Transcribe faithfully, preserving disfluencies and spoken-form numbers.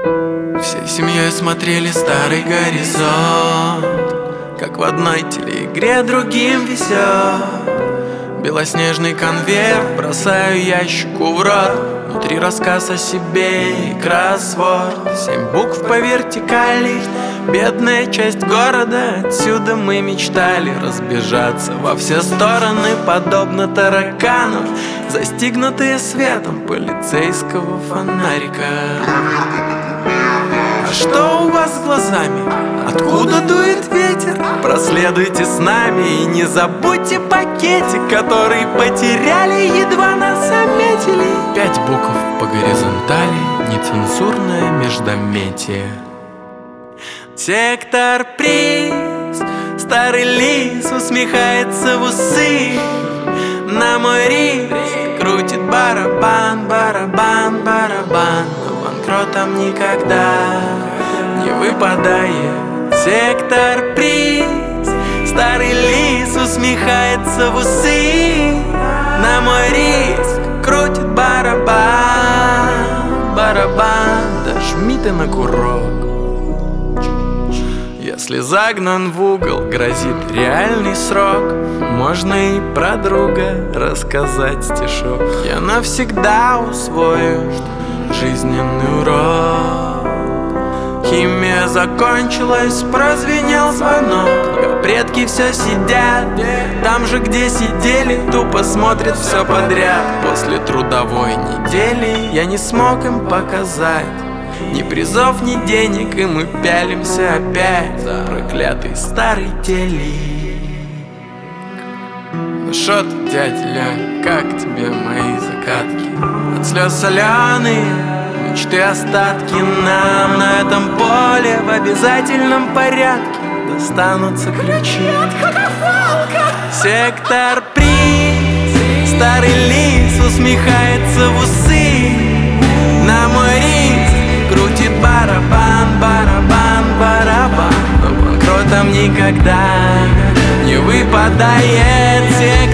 Всей семьей смотрели старый горизонт, как в одной телеигре другим везет. Белоснежный конверт бросаю ящику в рот. Внутри рассказ о себе и кроссворд. Семь букв по вертикали, бедная часть города. Отсюда мы мечтали разбежаться во все стороны, подобно тараканам, застигнутые светом полицейского фонарика. А что у вас с глазами? Откуда дует ветер? Проследуйте с нами и не забудьте пакетик, который потеряли, едва нас заметили. Пять букв по горизонтали, нецензурное междометие. Сектор приз, старый лис усмехается в усы. На мой риск крутит барабан, барабан, барабан. Но банкротом никогда не выпадает. Сектор приз, старый лис усмехается в усы. На мой риск крутит барабан, барабан. Да жми ты на курок. Если загнан в угол, грозит реальный срок. Можно и про друга рассказать стишок. Я навсегда усвою жизненный урок. Химия закончилась, прозвенел звонок. Но предки все сидят там же, где сидели, тупо смотрят все подряд. После трудовой недели я не смог им показать ни призов, ни денег, и мы пялимся опять за проклятый старый телек. Ну шо ты, дядя Лёнь, как тебе мои закатки? От слез соленые мечты остатки. Нам на этом поле в обязательном порядке достанутся ключи. Сектор приз, старый лис усмехается в усы. На мой риск крутит барабан, барабан, барабан. Но банкротом никогда не выпадает.